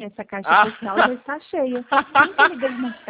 essa caixa Ah. postal já está cheia. 5 ligas